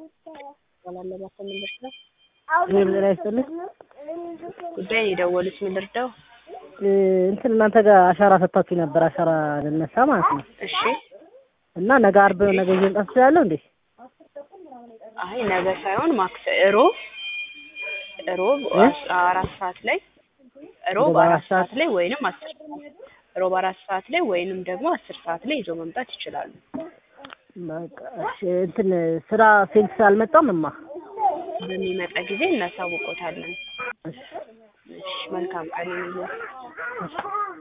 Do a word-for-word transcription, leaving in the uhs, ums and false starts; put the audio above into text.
ወላለ ባተም ልርዳው ምን ይስጥልኝ ጉዳይ የደወሉት ምን ልርዳው እንትን እናንተ ጋር አሻራ ሰጣችሁ ነበር አሻራ ለነሳ ማለት ነው እሺ እና ነገ ዓርብ ነገ ይንጣስ ያለው እንዴ አይ ነገ ሳይሆን ማክሰኞ ሮብ አራት ሰዓት ላይ ሮብ አራት ሰዓት ላይ ወይንም አስር ሮብ አራት ሰዓት ላይ ወይንም ደግሞ አስር ሰዓት ላይ ይዞ መምጣት ይችላሉ በቃ እሺ እንትን ስራ ሴልስ አልመጣምማ በሚመጣ ጊዜ እናሳውቆታለን እሺ መልካም ቀን ይሁን